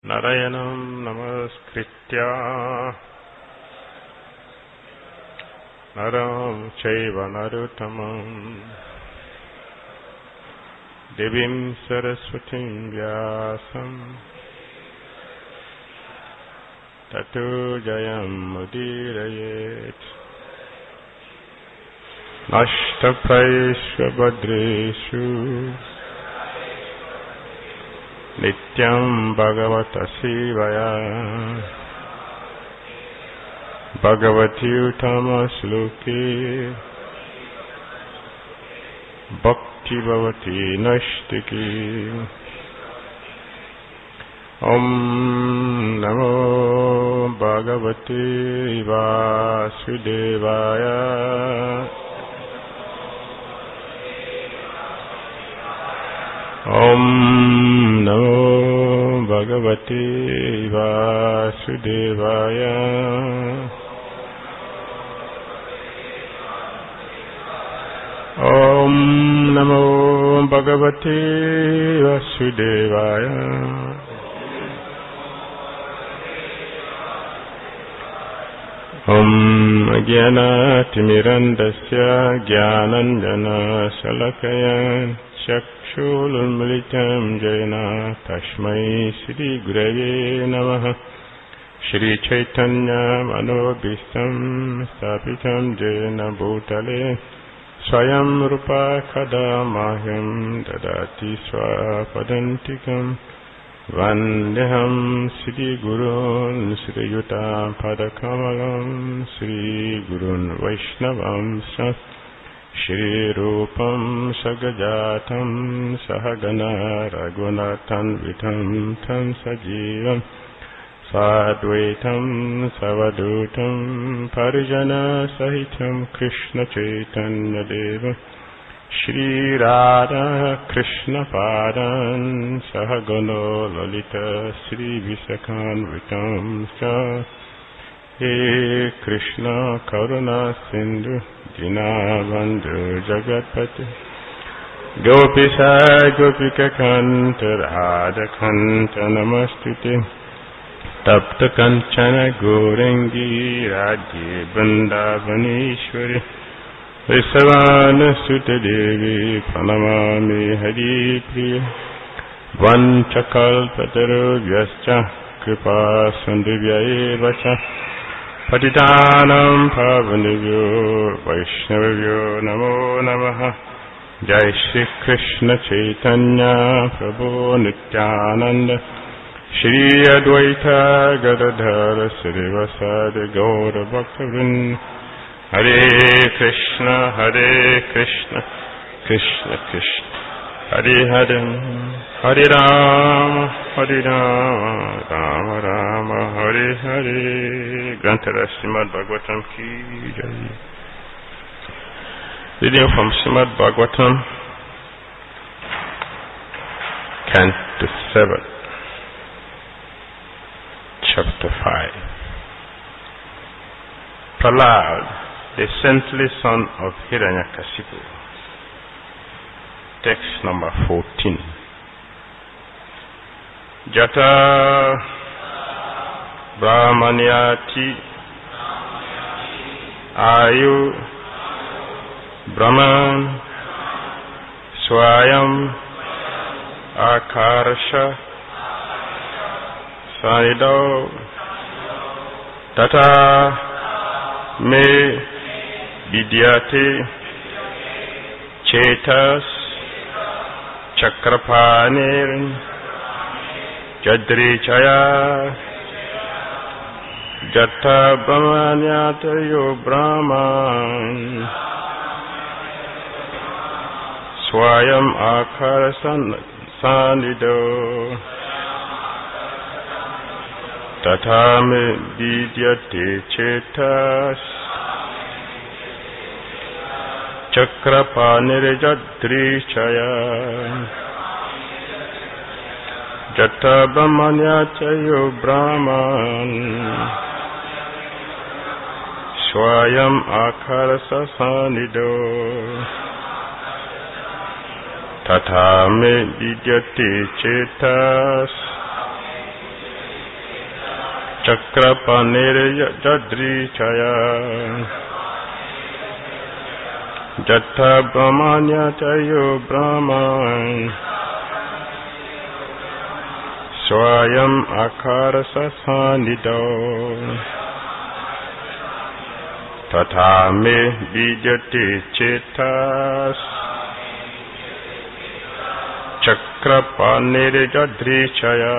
नारायणं नमस्कृत्य नरं चैव नरोत्तमं देवीं सरस्वतीं व्यासं ततो जयमुदीरयेत्। नष्टप्रायेषु भद्रेषु नित्यं भगवतः सेवया भगवती उत्तमश्लोके भक्ति भवति नैष्टिकी। ॐ नमो भगवते वासुदेवाय। ॐ नमो भगवते वासुदेवाय। ॐ नमो भगवते वासुदेवाय। ॐ अज्ञानातिमिरन्दस्य ज्ञानाञ्जनशलाकया चक्षुरुन्मीलितं येन तस्मै श्रीगुरवे नमः। श्रीचैतन्यमनोभीष्टं स्थापितं येन भूतले स्वयं रूपा कदा मह्यं ददाति स्वपदान्तिकं। वन्देऽहं श्रीगुरून् श्रीयुतापदकमलं श्रीगुरून् वैष्णवांश्च। श्रीरूपं सगजातं सहगना रघुनाथान्वितं तं सजीवं साद्वैतं सवधूतं परिजनसहितं कृष्णचैतन्यदेवं श्रीराधा कृष्णपादान् सहगनो ललिता श्रीविशाखान्वितं च। हे कृष्ण करुणा सिन्धु दीनबन्धु जगत्पते गोपीशा गोपिकान्त राधाकान्त नमस्तुते। तप्त कंचन गौरंगी राज्ये वृन्दावनेश्वरी विश्वानुसुते देवी प्रणमामि हरिप्रिय। वञ्चकल्पतरुभ्यश्च कृपा सिन्धुभ्यैव च पतितानां पावनेभ्यो वैष्णवेभ्यो नमो नमः। जय श्री कृष्ण चैतन्य प्रभु नित्यानंद श्री अद्वैत गदाधर श्रीवासादि गौर भक्तवृंद। हरे कृष्ण कृष्ण कृष्ण हरे हरे हरे राम राम राम हरे हरे। ग्रंथराज श्रीमद् भागवतम की जय। Reading from Srimad Bhagavatam, Canto 7, Chapter 5. Prahlad, the saintly son of Hiranyakashipu. Text number 14. Jata Brahmanyati Ayu Brahman Swayam Akarsha Sanido Tata Me Vidyate Chetas Chakrapanir Jadrichaya Jata Brahmanyata Yo Brahman Swayam Akara Sanido Tata Me Vidyate Chetas Chakrapanir Jadrichaya Jata Brahmanyata Yo Brahman Swayam Akara Sanido Tata me vidyate chetas Chakrapanere Jadrichaya Jata Brahmanya Tayo Brahman Swayam Akara Sasanido Tatame Bijati Chetas Chakrapanere Jadrichaya.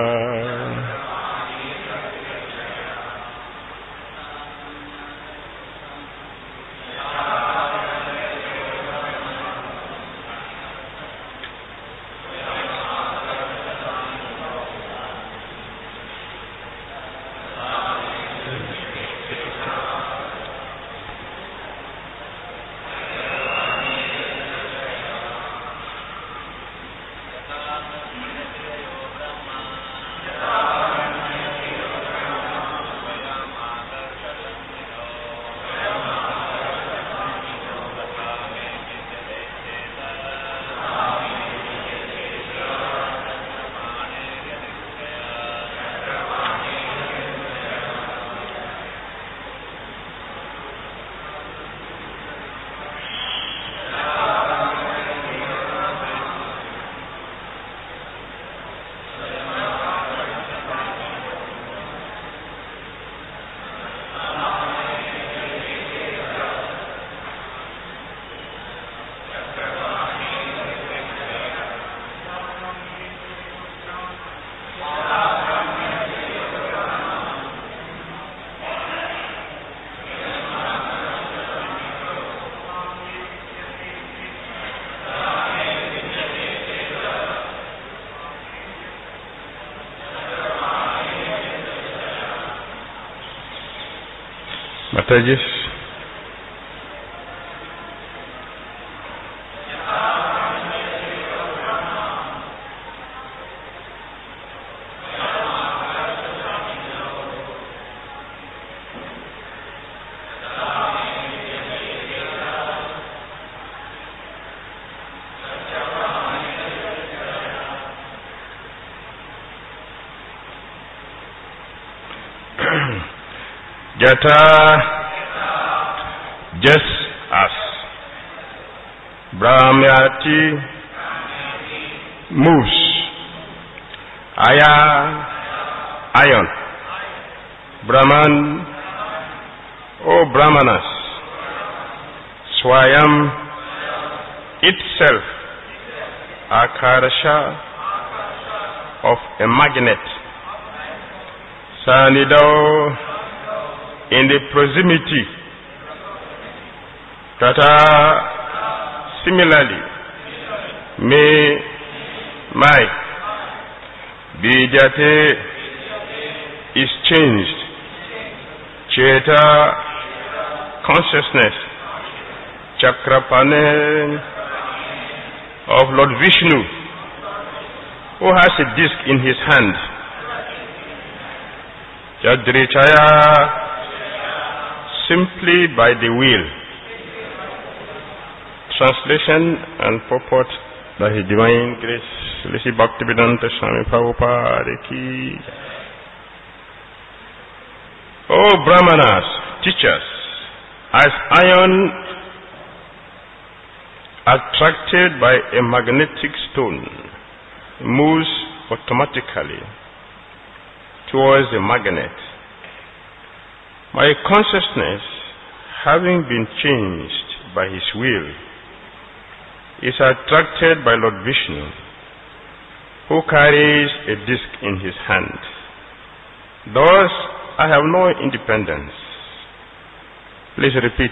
Mataji. Jata, just as Brahmyati moves, Aya, iron, Brahman, O Brahmanas, Swayam, itself, Akarasha of a magnet, Sanido, in the proximity, Tata, similarly, may my Bijate is changed, Cheta, consciousness, Chakrapane of Lord Vishnu, who has a disc in his hand, Jadrichaya, simply by the will. Translation and purport by His Divine Grace, Srila Bhaktivedanta Swami Prabhupada ki. O Brahmanas, teachers, as iron attracted by a magnetic stone moves automatically towards the magnet, my consciousness, having been changed by His will, is attracted by Lord Vishnu, who carries a disc in his hand. Thus, I have no independence. Please repeat.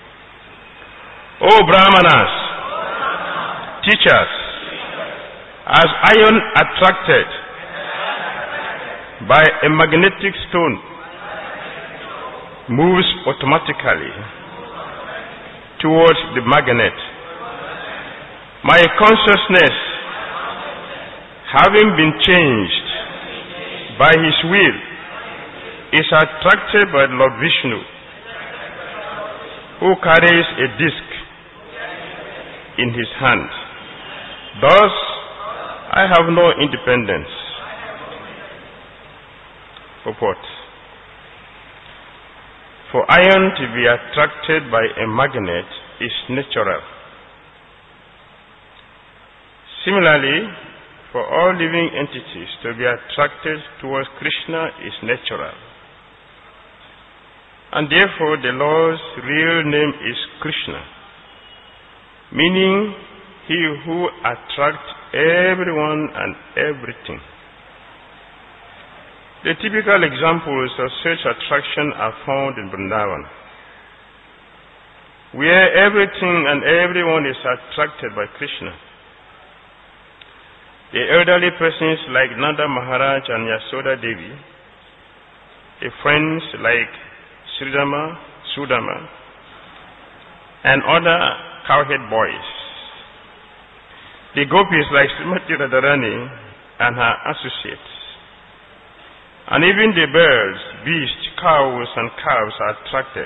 O Brahmanas, teachers, as iron attracted by a magnetic stone moves automatically towards the magnet, my consciousness, having been changed by His will, is attracted by Lord Vishnu, who carries a disc in his hand. Thus, I have no independence. Purport. For iron to be attracted by a magnet is natural. Similarly, for all living entities to be attracted towards Krishna is natural. And therefore the Lord's real name is Krishna, meaning he who attracts everyone and everything. The typical examples of such attraction are found in Vrindavan, where everything and everyone is attracted by Krishna. The elderly persons like Nanda Maharaj and Yasoda Devi, the friends like Sridhama, Sudama, and other cowhead boys. The gopis like Srimati Radharani and her associates. And even the birds, beasts, cows, and calves are attracted.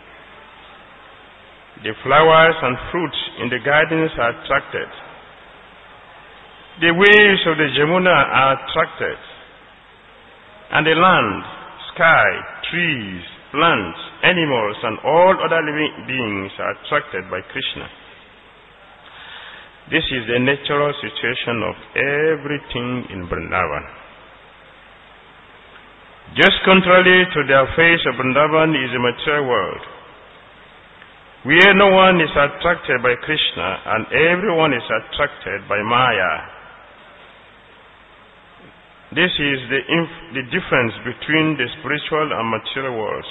The flowers and fruits in the gardens are attracted. The waves of the Jamuna are attracted. And the land, sky, trees, plants, animals, and all other living beings are attracted by Krishna. This is the natural situation of everything in Vrindavan. Just contrary to the affairs of Vrindavan is the material world, where no one is attracted by Krishna and everyone is attracted by Maya. This is the difference between the spiritual and material worlds.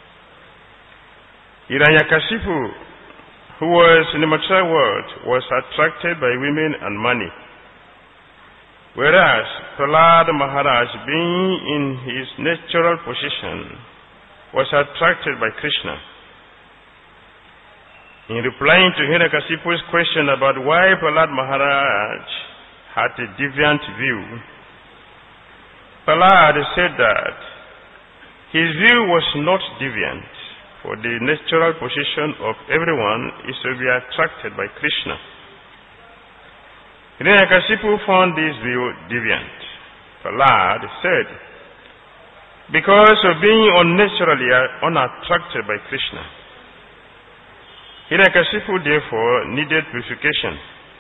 Hiranyakashipu, who was in the material world, was attracted by women and money, whereas Prahlad Maharaj, being in his natural position, was attracted by Krishna. In replying to Hiranyakashipu's question about why Prahlad Maharaj had a deviant view, Prahlad said that his view was not deviant, for the natural position of everyone is to be attracted by Krishna. Hiranyakashipu found this view deviant. Prahlad said, because of being unnaturally unattracted by Krishna, Hiranyakashipu therefore needed purification.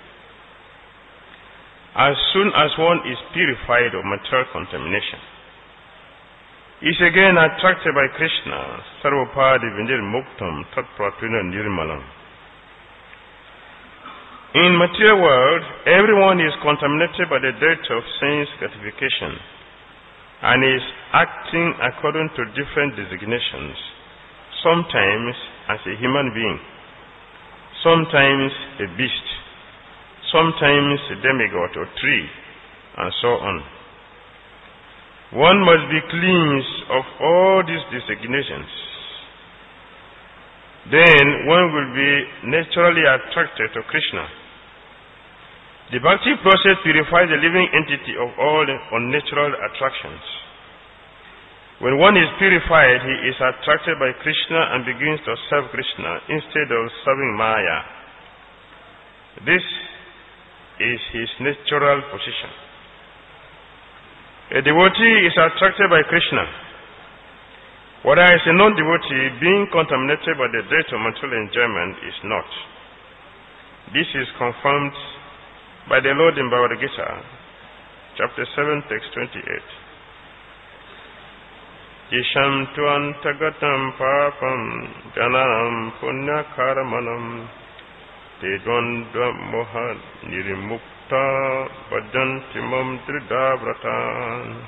As soon as one is purified of material contamination, he is again attracted by Krishna. Sarvapadi Vindir Muktam Tat Pratuna Nirmalam. In material world, everyone is contaminated by the dirt of sense gratification and is acting according to different designations, sometimes as a human being, sometimes a beast, sometimes a demigod or tree, and so on. One must be cleansed of all these designations. Then one will be naturally attracted to Krishna. The bhakti process purifies the living entity of all unnatural attractions. When one is purified, he is attracted by Krishna and begins to serve Krishna instead of serving Maya. This is his natural position. A devotee is attracted by Krishna, whereas a non-devotee, being contaminated by the dirt of material enjoyment, is not. This is confirmed by the Lord in Bhagavad Gita, chapter 7, text 28. Isham tuantagatam papam janam punya karamanam tedvandva moha nirimukta vajantimam tridavratan.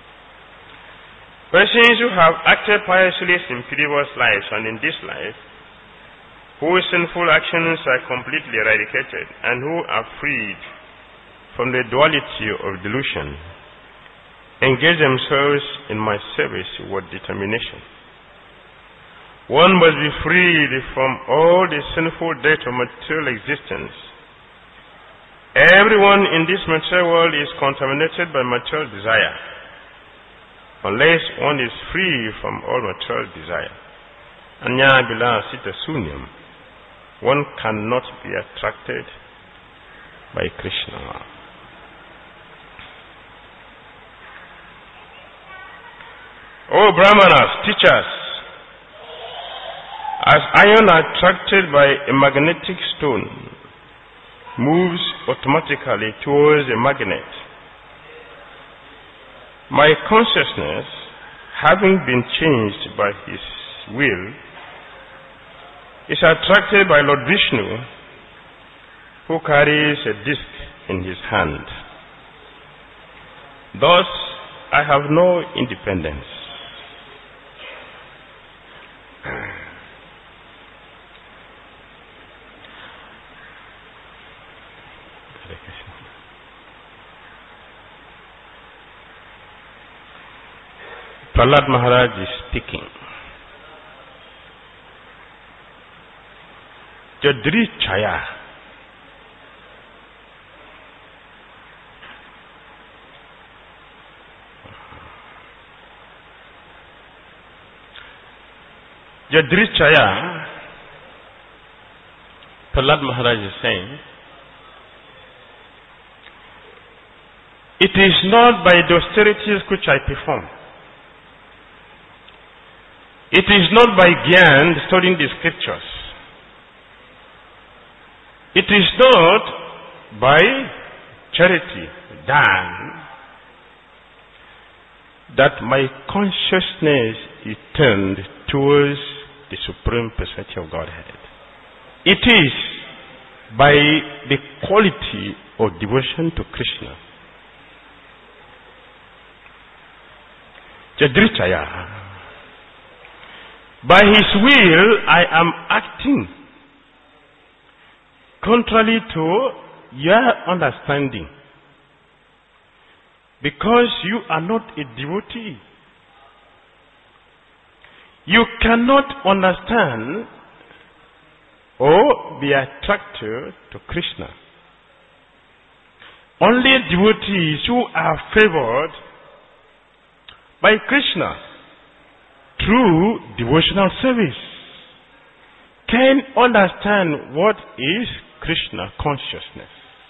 Persons who have acted piously in previous lives and in this life, whose sinful actions are completely eradicated and who are freed from the duality of delusion, engage themselves in my service with determination. One must be freed from all the sinful debt of material existence. Everyone in this material world is contaminated by material desire, unless one is free from all material desire. Anya bila sita sunyam. One cannot be attracted by Krishna. O Brahmanas, teachers, As iron attracted by a magnetic stone moves automatically towards a magnet, my consciousness, having been changed by His will, is attracted by Lord Vishnu, who carries a disc in his hand. Thus, I have no independence. Prahlad Maharaj is speaking. Jadri Chaya. Jadri Chaya, Prahlad Maharaj is saying, it is not by the austerities which I perform. It is not by Gyan studying the scriptures. It is not by charity, Dan, that my consciousness is turned towards the Supreme Personality of Godhead. It is by the quality of devotion to Krishna. Jadrichaya. By His will, I am acting contrary to your understanding, because you are not a devotee. You cannot understand or be attracted to Krishna. Only devotees who are favored by Krishna through devotional service can understand what is Krishna consciousness.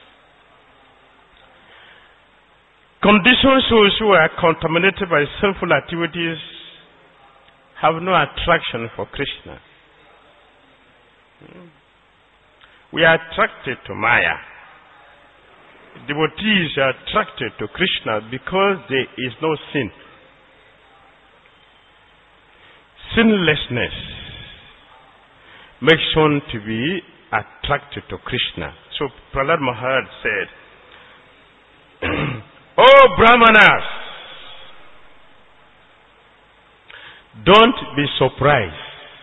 Conditioned souls who are contaminated by sinful activities have no attraction for Krishna. We are attracted to Maya. Devotees are attracted to Krishna because there is no sin. Sinlessness makes one to be attracted to Krishna. So Prahlad Maharaj said, "Oh Brahmanas, don't be surprised.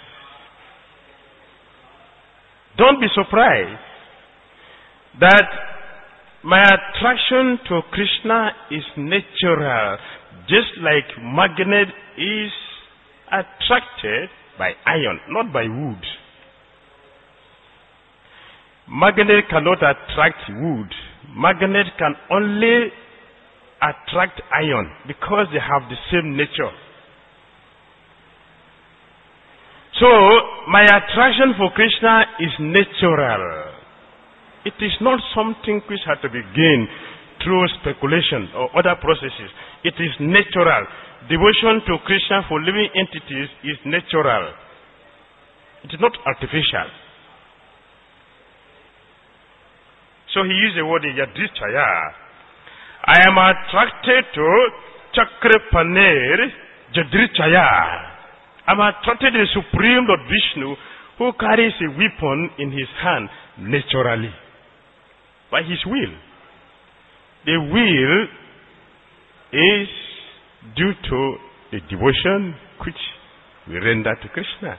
Don't be surprised that my attraction to Krishna is natural, just like magnet is attracted by iron, not by wood. Magnet cannot attract wood. Magnet can only attract iron because they have the same nature. So, my attraction for Krishna is natural. It is not something which has to be gained through speculation or other processes. It is natural. Devotion to Krishna for living entities is natural. It is not artificial. So he used the word Yadrichaya. I am attracted to Chakrapaner Jadrichaya. I am attracted to the Supreme Lord Vishnu, who carries a weapon in his hand naturally, by his will. The will is due to the devotion which we render to Krishna.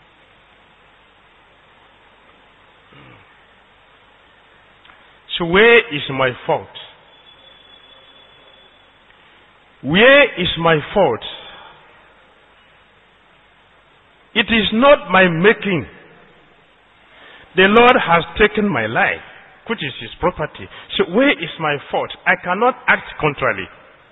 So where is my fault? Where is my fault? It is not my making. The Lord has taken my life, which is His property. So where is my fault? I cannot act contrarily.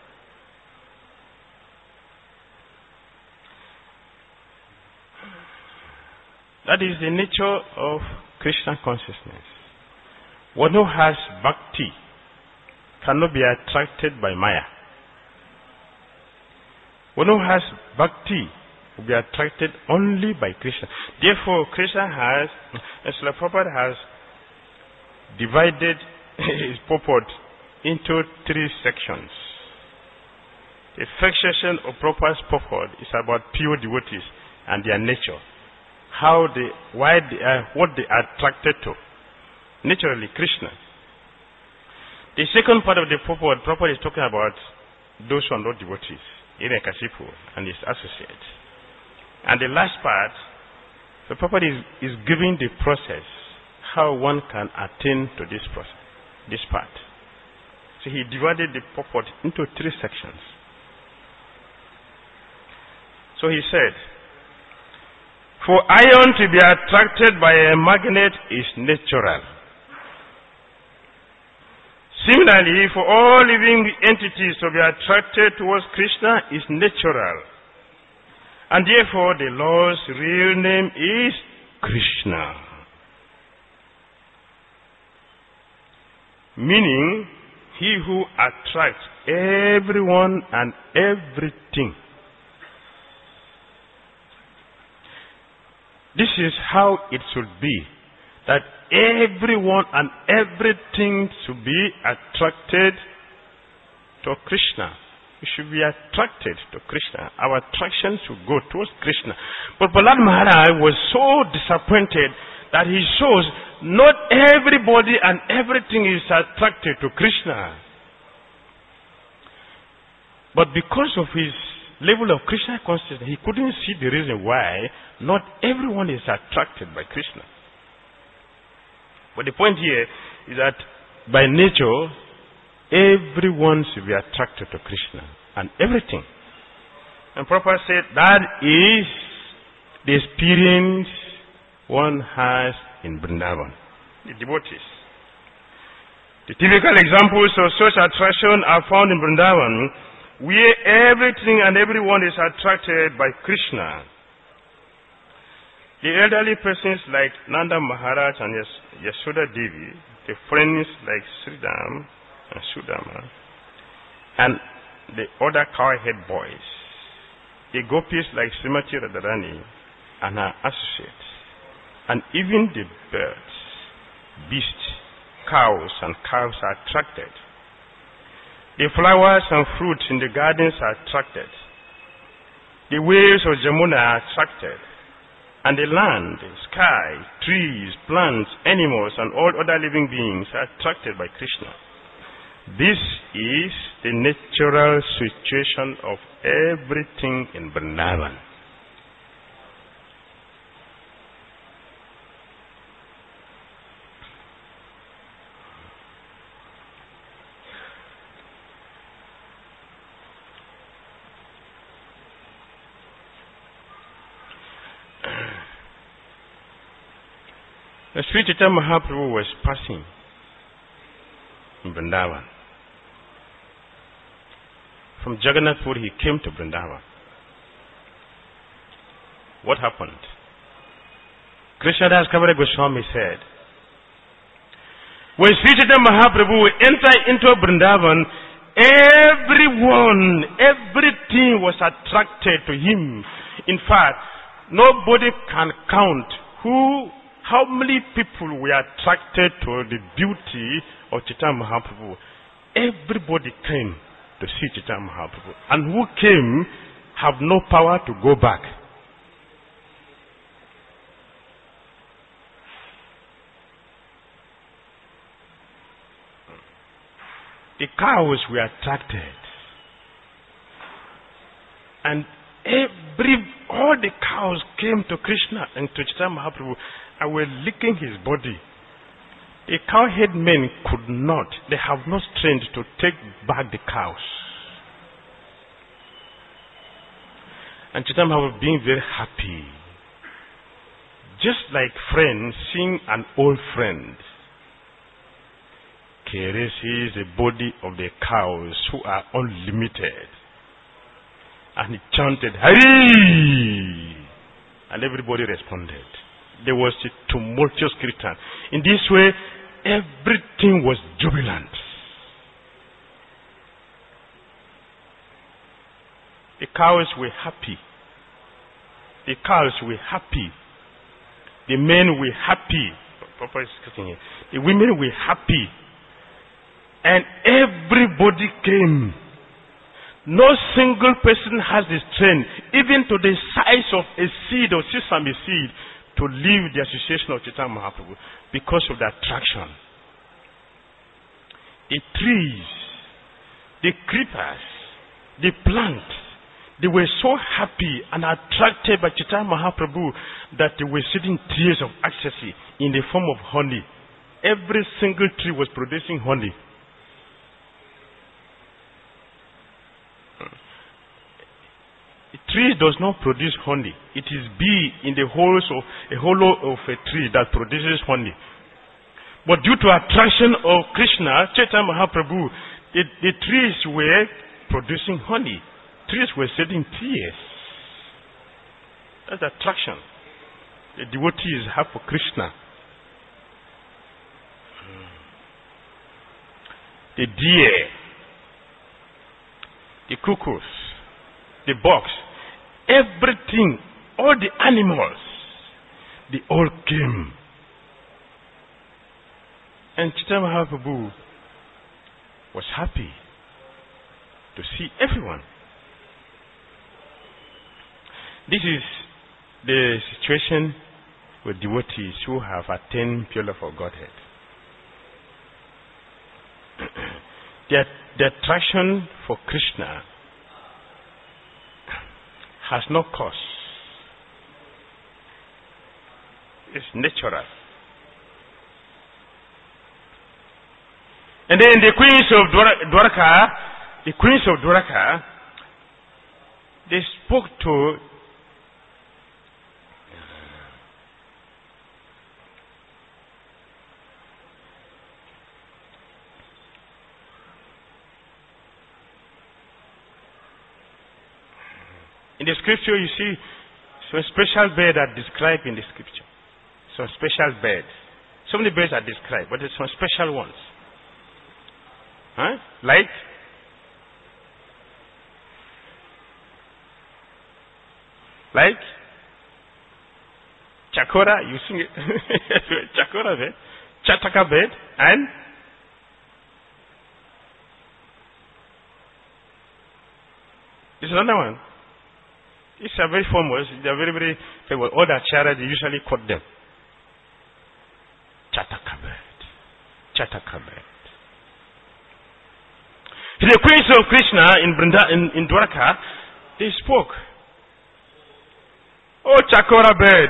That is the nature of Krishna consciousness. One who has bhakti cannot be attracted by Maya. One who has bhakti will be attracted only by Krishna. Therefore, Srila Prabhupada has divided his purport into 3 sections. The first section of Prabhupada's purport is about pure devotees and their nature. What they are attracted to. Naturally, Krishna. The second part of the purport, Prabhupada is talking about those who are not devotees, Hiranyakashipu and his associates. And the last part, the Prabhupada is giving the process, how one can attain to this process, this part. So he divided the purport into 3 sections. So he said, for iron to be attracted by a magnet is natural. Similarly, for all living entities to be attracted towards Krishna is natural. And therefore, the Lord's real name is Krishna. Meaning, he who attracts everyone and everything. This is how it should be, that everyone and everything should be attracted to Krishna. We should be attracted to Krishna. Our attraction should go towards Krishna. But Prahlad Maharaj was so disappointed that he shows not everybody and everything is attracted to Krishna. But because of his level of Krishna consciousness, he couldn't see the reason why not everyone is attracted by Krishna. But the point here is that by nature, everyone should be attracted to Krishna and everything. And Prabhupada said that is the experience one has in Vrindavan, the devotees. The typical examples of such attraction are found in Vrindavan, where everything and everyone is attracted by Krishna. The elderly persons like Nanda Maharaj and Yashoda Devi, the friends like Sridham and Sudama, and the other cowhead boys, the gopis like Srimati Radharani and her associates, and even the birds, beasts, cows and calves are attracted. The flowers and fruits in the gardens are attracted. The waves of Jamuna are attracted. And the land, the sky, trees, plants, animals, and all other living beings are attracted by Krishna. This is the natural situation of everything in Vrindavan. The Sri Chaitanya Mahaprabhu was passing in Vrindavan. From Jagannath Puri he came to Vrindavan. What happened? Krishnadas Kaviraj Goswami said, when Sri Chaitanya Mahaprabhu entered into Vrindavan, everything was attracted to him. In fact, nobody can count how many people were attracted to the beauty of Chaitanya Mahaprabhu. Everybody came to see Chaitanya Mahaprabhu. And who came have no power to go back. The cows were attracted. And all the cows came to Krishna and to Chaitanya Mahaprabhu and were licking his body. The cowhead men could not. They have no strength to take back the cows. And Chaitanya Mahaprabhu being very happy. Just like friends seeing an old friend caresses the body of the cows who are unlimited. And he chanted, Hari! And everybody responded. There was a tumultuous kirtan. In this way, everything was jubilant. The cows were happy. The cows were happy. The men were happy. Papa is cutting here. The women were happy. And everybody came. No single person has the strength, even to the size of a seed or sesame seed, to leave the association of Chaitanya Mahaprabhu because of the attraction. The trees, the creepers, the plants, they were so happy and attracted by Chaitanya Mahaprabhu that they were shedding tears of ecstasy in the form of honey. Every single tree was producing honey. A tree does not produce honey. It is bee in the hollow of a tree that produces honey. But due to attraction of Krishna, Chaitanya Mahaprabhu, the trees were producing honey. Trees were shedding tears. That's attraction the devotees have for Krishna. The deer, the cuckoos, the bucks, everything, all the animals, they all came. And Chaitanya Mahaprabhu was happy to see everyone. This is the situation with devotees who have attained pure love for Godhead. The attraction for Krishna has no cause. It's natural. And then the queens of Dwarka, they spoke to in the scripture. You see some special birds are described in the scripture. Some special birds. So many birds are described, but there's some special ones. Like Chakora, you sing it. Chakora bird, Chataka bird, and there's another one. These are very famous. They are very, very famous. All the acharyas, they usually quote them. Chataka bird. Chataka bird. The queens of Krishna in Dwarka, they spoke. Oh, Chakora bird,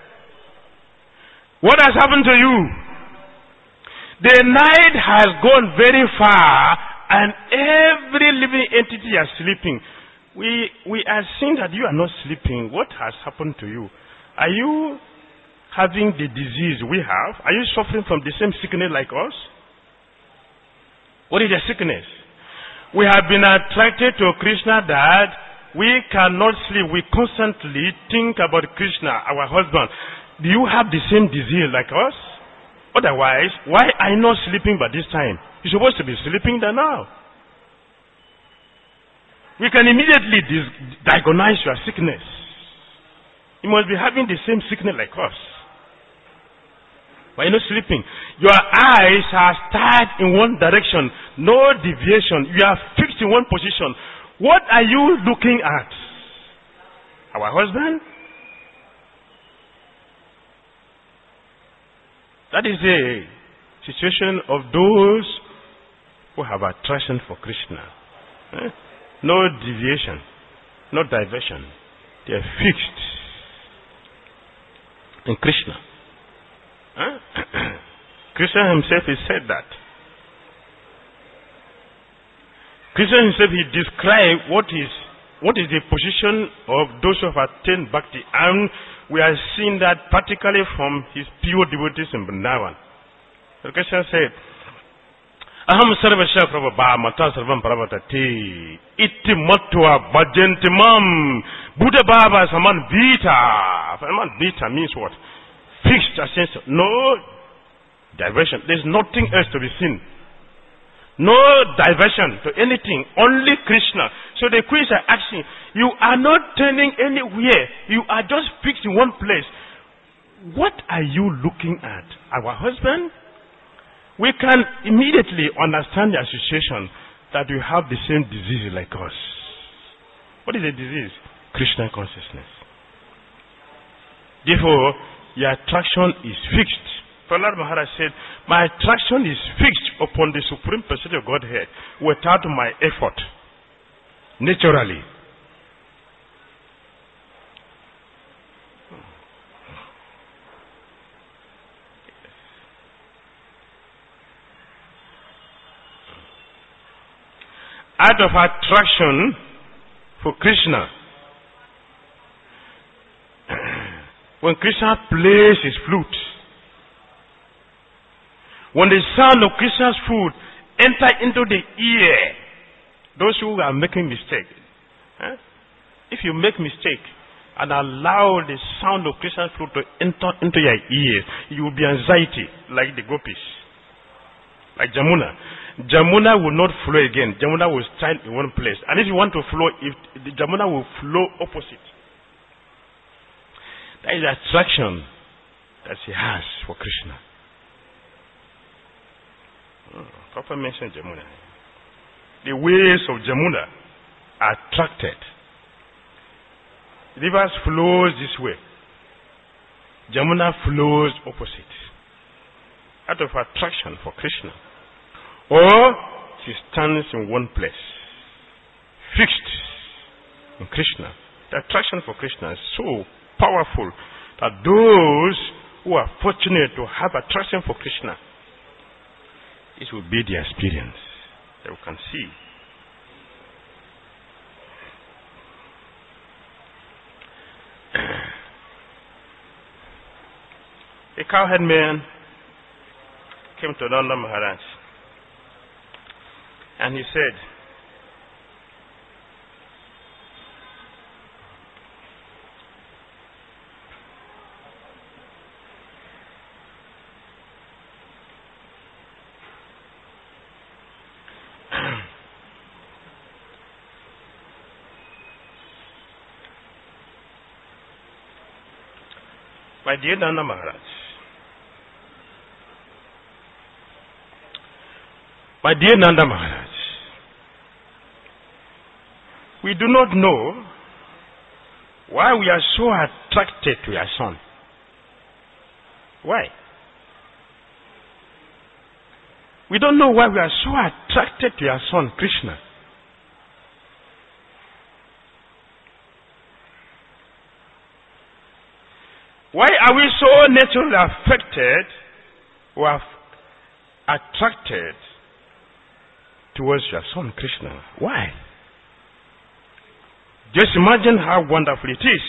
what has happened to you? The night has gone very far and every living entity is sleeping. We are seeing that you are not sleeping. What has happened to you? Are you having the disease we have? Are you suffering from the same sickness like us? What is the sickness? We have been attracted to Krishna that we cannot sleep. We constantly think about Krishna, our husband. Do you have the same disease like us? Otherwise, why are you not sleeping by this time? You're supposed to be sleeping there now. We can immediately diagnose your sickness. You must be having the same sickness like us. Why are you not sleeping? Your eyes are started in one direction, no deviation. You are fixed in one position. What are you looking at? Our husband? That is a situation of those who have attraction for Krishna. No deviation, no diversion. They are fixed in Krishna. Krishna himself, he said that. Krishna himself, he described what is the position of those who have attained bhakti, and we are seeing that particularly from his pure devotees in Vrindavan. So Krishna said, Aham sarvasya prabhava mata sarvam prabhatati iti matva bhajanti mam Buddha Baba saman vita. Saman vita means what? Fixed, a sense of no diversion. There's nothing else to be seen. No diversion to anything, only Krishna. So the queens are asking, you are not turning anywhere. You are just fixed in one place. What are you looking at? Our husband? We can immediately understand the association that you have the same disease like us. What is the disease? Krishna consciousness. Therefore, your attraction is fixed. Prahlad Maharaj said, my attraction is fixed upon the Supreme Personality of Godhead without my effort. Naturally. Out of attraction for Krishna, when Krishna plays his flute, when the sound of Krishna's flute enter into the ear, those who are making mistake, if you make mistake and allow the sound of Krishna's flute to enter into your ear, you will be anxiety like the gopis, like Jamuna. Jamuna will not flow again. Jamuna will stand in one place. And if you want to flow, the Jamuna will flow opposite. That is the attraction that she has for Krishna. Papa mentioned Jamuna. The waves of Jamuna are attracted. Rivers flows this way. Jamuna flows opposite. Out of attraction for Krishna. Or she stands in one place, fixed in Krishna. The attraction for Krishna is so powerful that those who are fortunate to have attraction for Krishna, this will be their experience that we can see. A cowherd man came to Nanda Maharaj. And he said, my dear Nanda Maharaj, my dear Nanda Maharaj, we do not know why we are so attracted to your son. Why? We don't know why we are so attracted to your son, Krishna. Why are we so naturally affected or attracted towards your son, Krishna? Why? Just imagine how wonderful it is.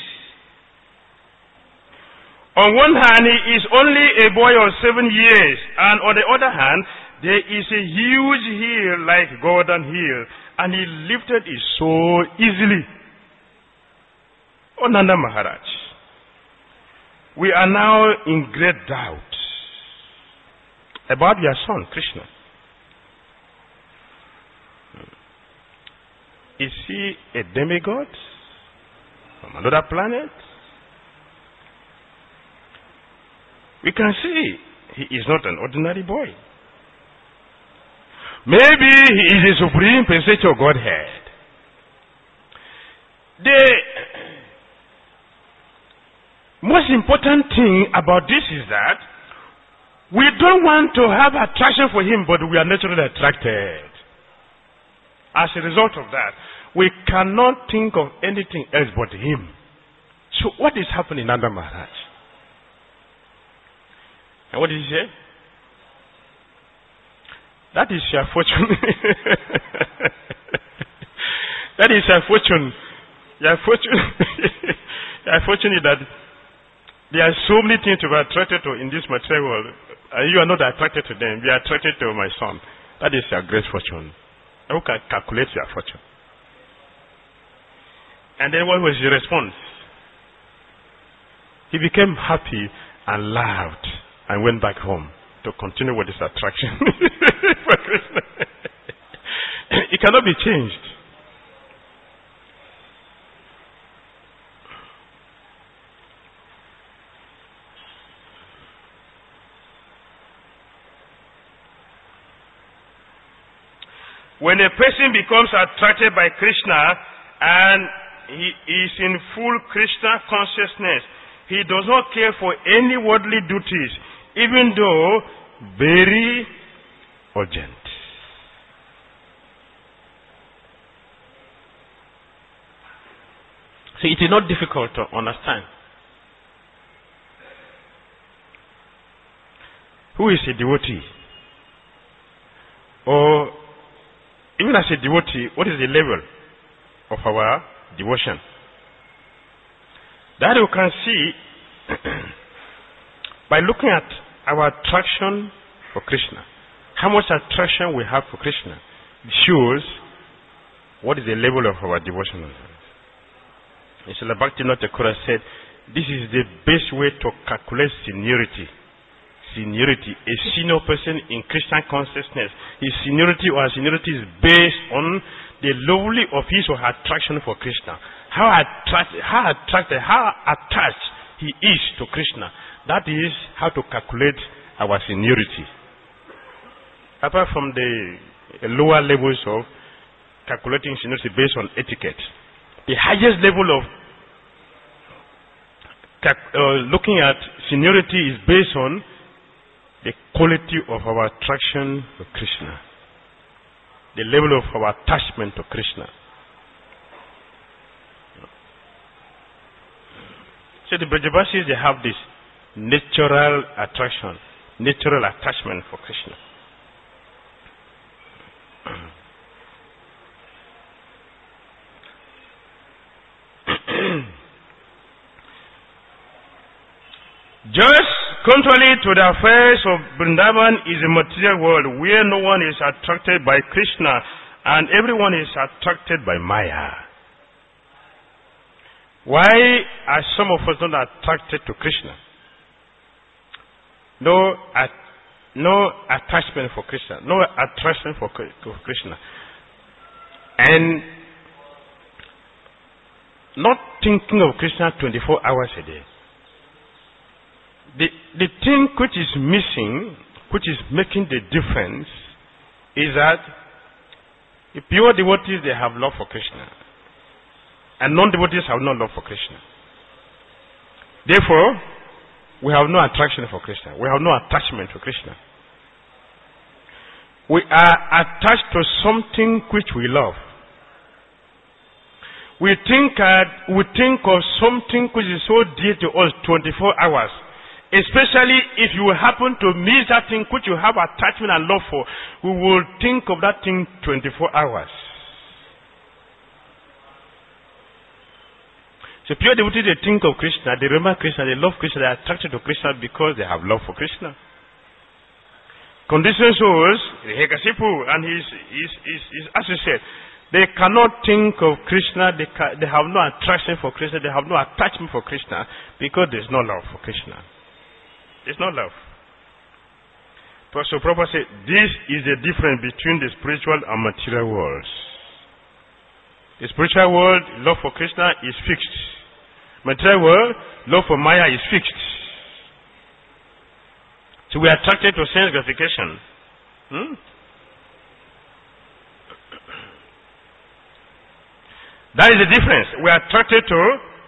On one hand, he is only a boy of 7 years, and on the other hand, there is a huge hill like Golden Hill, and he lifted it so easily. Oh, Nanda Maharaj, we are now in great doubt about your son, Krishna. Is he a demigod from another planet? We can see he is not an ordinary boy. Maybe he is a supreme personality of Godhead. The most important thing about this is that we don't want to have attraction for him, but we are naturally attracted. As a result of that, we cannot think of anything else but him. So what is happening, Nanda Maharaj? And what did he say? That is your fortune. That is your fortune. Your fortune. Your fortune is that there are so many things to be attracted to in this material world, and you are not attracted to them. You are attracted to my son. That is your great fortune. Who can calculate your fortune? And then what was his response? He became happy and laughed and went back home to continue with his attraction for Krishna. It cannot be changed. When a person becomes attracted by Krishna and he is in full Krishna consciousness, he does not care for any worldly duties, even though very urgent. So it is not difficult to understand. Who is a devotee? Or even as a devotee, what is the level of our devotion? That you can see by looking at our attraction for Krishna. How much attraction we have for Krishna shows what is the level of our devotion. Srila Bhaktivinoda Thakur said, this is the best way to calculate seniority. Seniority, a senior person in Christian consciousness, his seniority or seniority is based on the level of his or her attraction for Krishna. How attached he is to Krishna. That is how to calculate our seniority. Apart from the lower levels of calculating seniority based on etiquette, the highest level of looking at seniority is based on the quality of our attraction to Krishna, the level of our attachment to Krishna. So the Brajavasis, they have this natural attraction, natural attachment for Krishna. Just contrary to the affairs of Vrindavan is a material world where no one is attracted by Krishna and everyone is attracted by Maya. Why are some of us not attracted to Krishna? No attachment for Krishna, no attraction for Krishna, and not thinking of Krishna 24 hours a day. The thing which is missing, which is making the difference, is that the pure devotees, they have love for Krishna, and non-devotees have no love for Krishna. Therefore, we have no attraction for Krishna. We have no attachment to Krishna. We are attached to something which we love. We think of something which is so dear to us 24 hours. Especially if you happen to miss that thing which you have attachment and love for, we will think of that thing 24 hours. So pure devotees, they think of Krishna, they remember Krishna, they love Krishna, they are attracted to Krishna because they have love for Krishna. Conditioned souls, the Hekasipu and his associate, they cannot think of Krishna, they have no attraction for Krishna, they have no attachment for Krishna because there is no love for Krishna. It's not love. So Prabhupada said, this is the difference between the spiritual and material worlds. The spiritual world, love for Krishna is fixed. Material world, love for Maya is fixed. So we are attracted to sense gratification. That is the difference. We are attracted to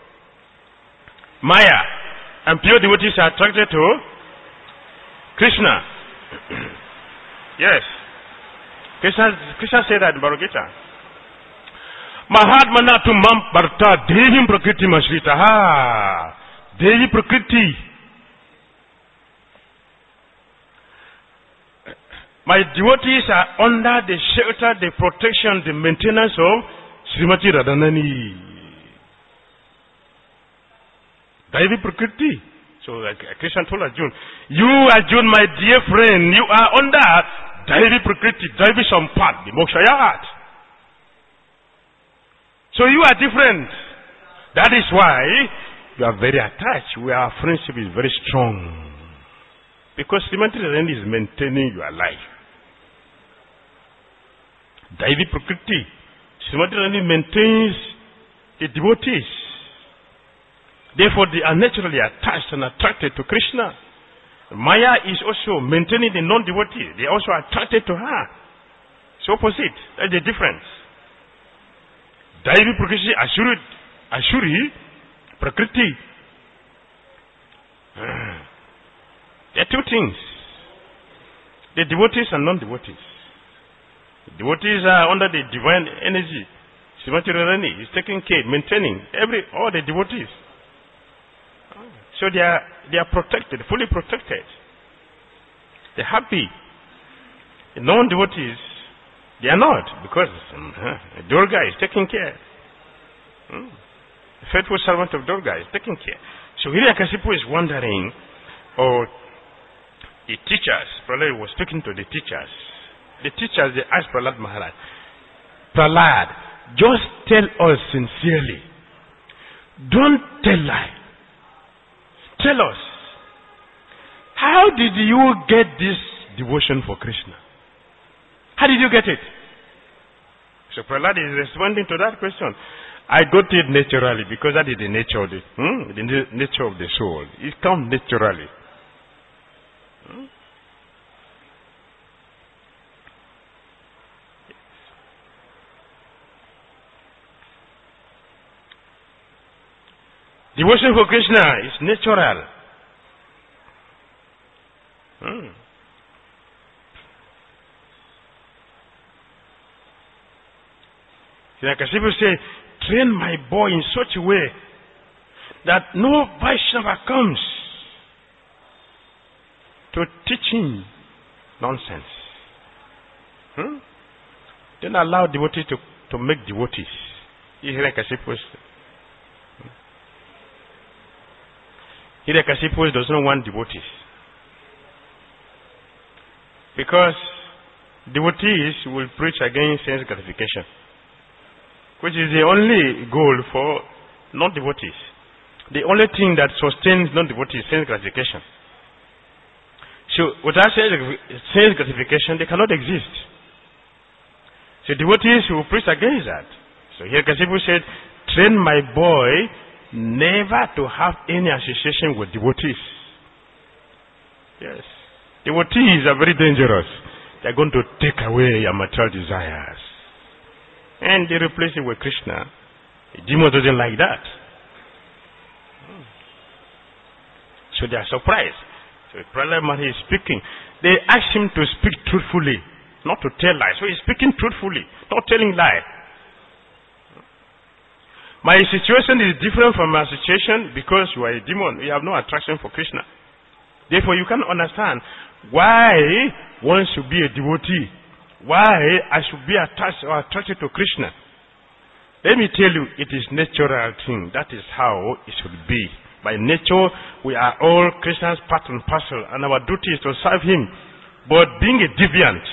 Maya. And pure devotees are attracted to Krishna. Yes. Krishna said that in Bhagavad Gita. Mahatma Natu Mam Parta Devim Prakriti Mashrita. Devi Prakriti. My devotees are under the shelter, the protection, the maintenance of Srimati Radhanani. Devi Prakriti. So Krishna told Arjuna, you Arjuna, my dear friend, you are under Devi Prakriti, Devi Sampat, the Mokshayat. So you are different. That is why you are very attached. Our friendship is very strong. Because Srimati Radharani is maintaining your life. Daivi Prakriti systematically maintains the devotees. Therefore, they are naturally attached and attracted to Krishna. Maya is also maintaining the non-devotees. They are also attracted to her. It's opposite. That's the difference. Daivi Prakriti, Ashuri, Prakriti. There are two things. The devotees and non-devotees. The devotees are under the divine energy. Srimati Radharani is taking care, maintaining all the devotees. So they are protected, fully protected. They're happy. The non-devotees, they are not, because Durga is taking care. The faithful servant of Durga is taking care. So Hiranyakasipu is wondering, the teachers, Prahlad was speaking to the teachers. The teachers, they asked Prahlad Maharaj, Prahlad, just tell us sincerely. Don't tell lie. Tell us, how did you get this devotion for Krishna? How did you get it? So Prahlad is responding to that question. I got it naturally, because that is the nature of the nature of the soul. It comes naturally. Devotion for Krishna is natural. Hiranyakasipu said, train my boy in such a way that no Vaishnava comes to teach him nonsense. Don't allow devotees to make devotees. Hiranyakasipu does not want devotees. Because devotees will preach against sense gratification, which is the only goal for non-devotees. The only thing that sustains non-devotees is sense gratification. So without sense gratification, they cannot exist. So devotees will preach against that. So here Kasipu said, train my boy never to have any association with devotees. Yes. Devotees are very dangerous. They are going to take away your material desires. And they replace it with Krishna. The demon doesn't like that. So they are surprised. So Prahlad Maharaj is speaking. They ask him to speak truthfully, not to tell lies. So he's speaking truthfully, not telling lies. My situation is different from my situation because you are a demon. You have no attraction for Krishna. Therefore, you can understand why one should be a devotee. Why I should be attached or attracted to Krishna. Let me tell you, it is natural thing. That is how it should be. By nature, we are all Krishna's part and parcel, and our duty is to serve Him. But being a deviant,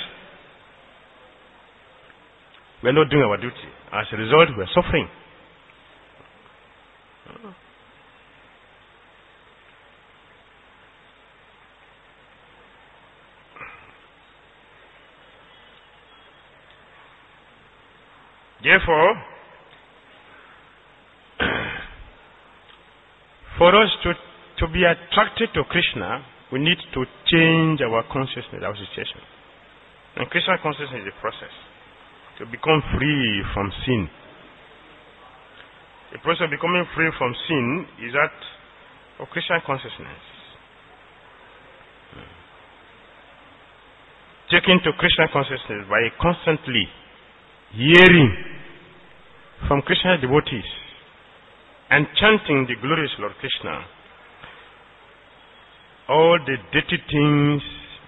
we are not doing our duty. As a result, we are suffering. Therefore, for us to be attracted to Krishna, we need to change our consciousness, our situation. And Krishna consciousness is a process to become free from sin. The process of becoming free from sin is that of Krishna consciousness. Taking to Krishna consciousness by constantly hearing from Krishna devotees and chanting the glorious Lord Krishna. All the dirty things,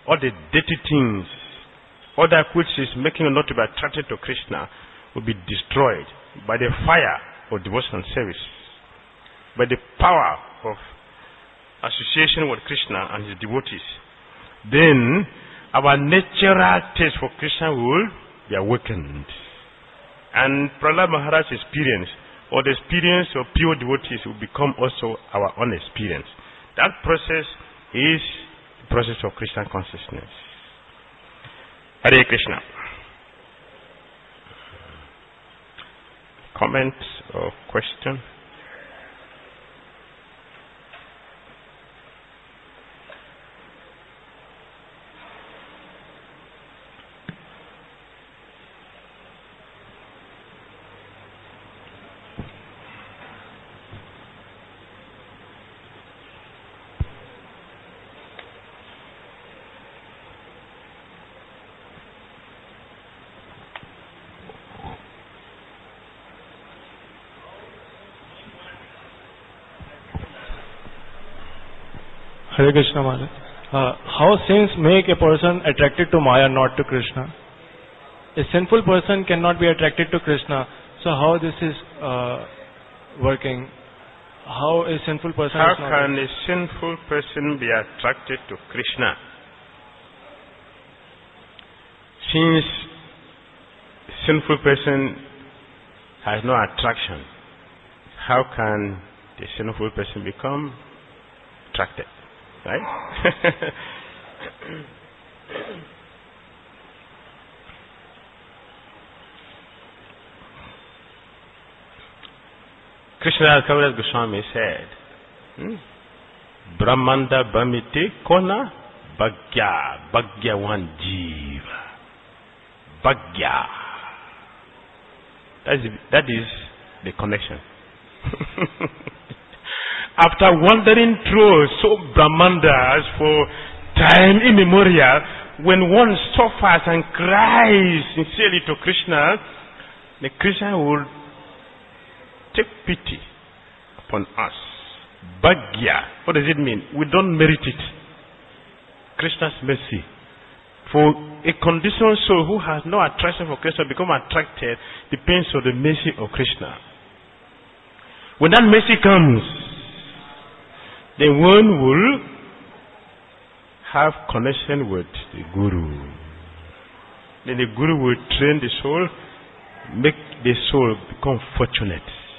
all that which is making you not to be attracted to Krishna will be destroyed by the fire of devotion and service, by the power of association with Krishna and His devotees. Then our natural taste for Krishna will be awakened. And Prahlad Maharaj's experience, or the experience of pure devotees, will become also our own experience. That process is the process of Krishna consciousness. Hare Krishna. Comment or question? Hare Krishna Maharaj. How sins make a person attracted to Maya, not to Krishna? A sinful person cannot be attracted to Krishna. So how this is working? How a sinful person How is not... can a sinful person be attracted to Krishna? Since a sinful person has no attraction, how can the sinful person become attracted? Right? Krishna Kaviraj Goswami said, Brahmanda Brahmite Kona Bhagyavan Jiva. Bhagya. That is the connection. After wandering through so Brahmandas for time immemorial, when one suffers and cries sincerely to Krishna, the Krishna will take pity upon us. Bhagya. What does it mean? We don't merit it. Krishna's mercy. For a conditioned soul who has no attraction for Krishna become attracted depends on the mercy of Krishna. When that mercy comes, then one will have connection with the Guru. Then the Guru will train the soul, make the soul become fortunate.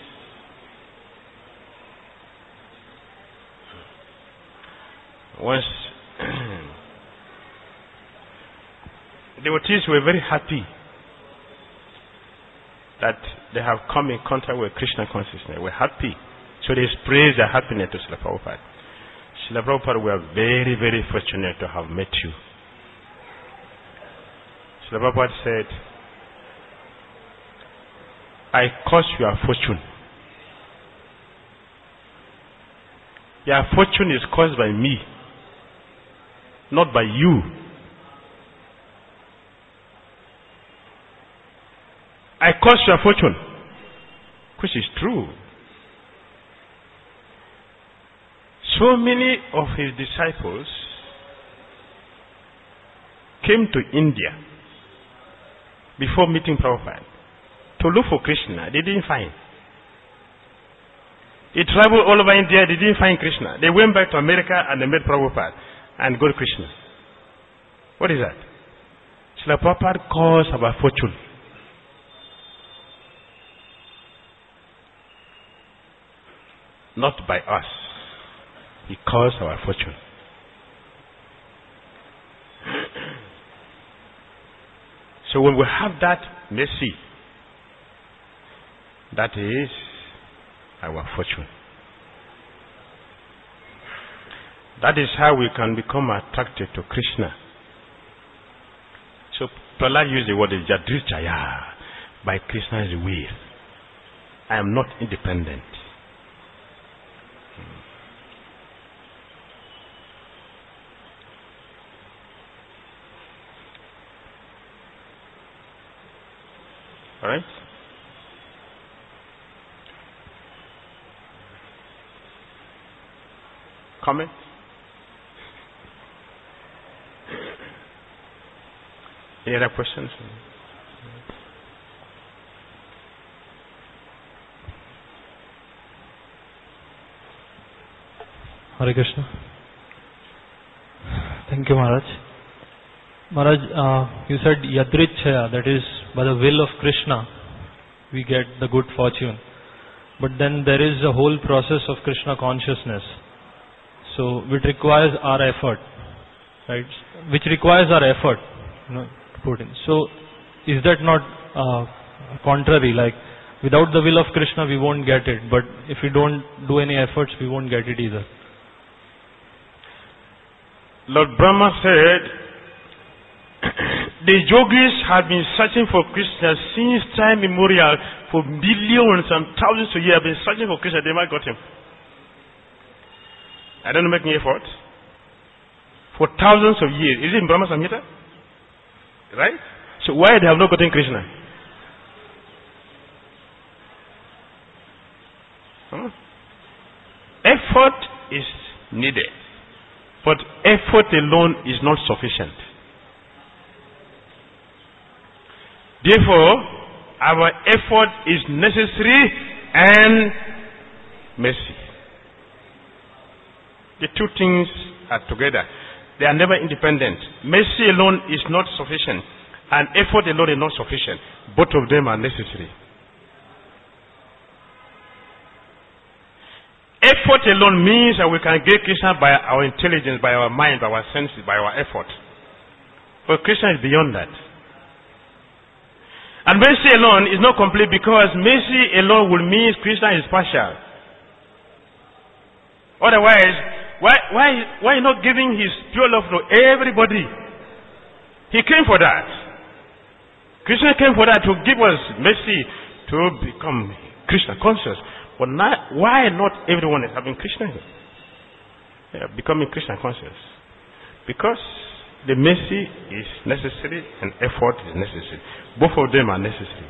Once devotees were very happy that they have come in contact with Krishna consciousness. They were happy. So they praise their happiness to Srila Prabhupada. Srila Prabhupada, we are very, very fortunate to have met you. Srila Prabhupada said, I cause your fortune. Your fortune is caused by me, not by you. I cause your fortune, which is true. So many of his disciples came to India before meeting Prabhupada to look for Krishna. They didn't find. They traveled all over India, they didn't find Krishna. They went back to America and they met Prabhupada and got Krishna. What is that? Srila Prabhupada calls our fortune. Not by us. He calls our fortune. So when we have that mercy, that is our fortune. That is how we can become attracted to Krishna. So Prahlad used the word Yadrichaya, by Krishna's will. I am not independent. Alright? Comment? Any other questions? Hare Krishna. Thank you, Maharaj. Maharaj, you said Yadrichaya, that is by the will of Krishna we get the good fortune. But then there is a whole process of Krishna consciousness. So which requires our effort, right? Which requires our effort, to put in. So is that not contrary? Like Without the will of Krishna, we won't get it. But if we don't do any efforts, we won't get it either. Lord Brahma said, the yogis have been searching for Krishna since time immemorial. For millions and thousands of years, have been searching for Krishna. They might got him. I don't make any effort. For thousands of years. Is it in Brahma Samhita? Right? So why they have not gotten Krishna? Effort is needed. But effort alone is not sufficient. Therefore, our effort is necessary and mercy. The two things are together. They are never independent. Mercy alone is not sufficient, and effort alone is not sufficient. Both of them are necessary. Effort alone means that we can get Krishna by our intelligence, by our mind, by our senses, by our effort. But Krishna is beyond that. And mercy alone is not complete, because mercy alone will mean Krishna is partial. Otherwise, why not giving his pure love to everybody? He came for that. Krishna came for that, to give us mercy, to become Krishna conscious. But why not everyone is having Krishna? Becoming Krishna conscious? Because the mercy is necessary and effort is necessary. Both of them are necessary.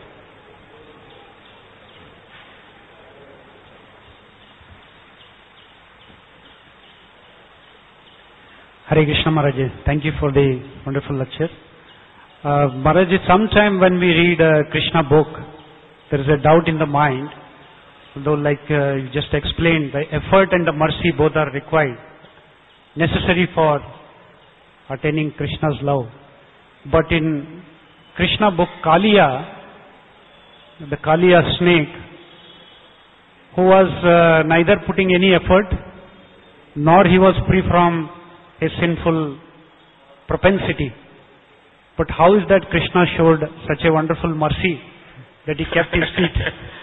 Hare Krishna Maharaj, thank you for the wonderful lecture. Maharaj, sometime when we read a Krishna book, there is a doubt in the mind, though like you just explained, the effort and the mercy both are required, necessary for attaining Krishna's love. But in Krishna book Kaliya, the Kaliya snake, who was neither putting any effort, nor he was free from a sinful propensity. But how is that Krishna showed such a wonderful mercy that he kept his feet?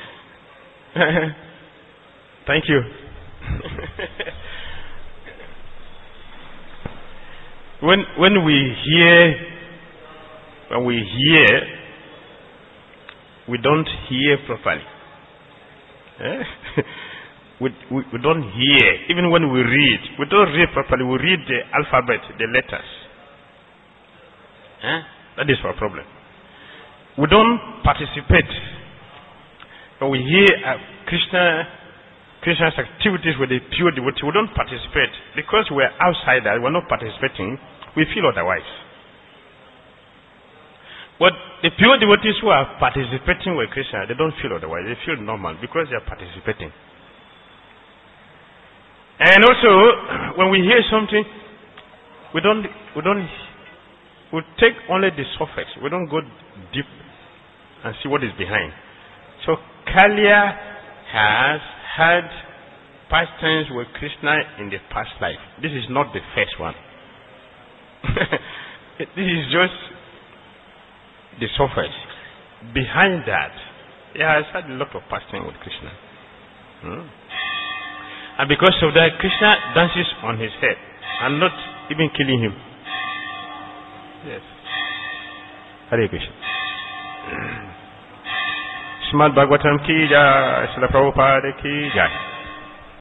Thank you. When we hear, we don't hear properly. We don't hear. Even when we read, we don't read properly. We read the alphabet, the letters. That is our problem. We don't participate. When we hear Krishna's activities with the pure devotee, we don't participate. Because we are outsiders, we are not participating, we feel otherwise. But the pure devotees who are participating with Krishna, they don't feel otherwise. They feel normal because they are participating. And also, when we hear something, we take only the surface. We don't go deep and see what is behind. So Kaliya has had pastimes with Krishna in the past life. This is not the first one. This is just the surface. Behind that, he has had a lot of pastimes with Krishna. And because of that, Krishna dances on his head and not even killing him. Yes. Hare Krishna. Srimad Bhagavatam ki jai, Srila Prabhupada ki jai.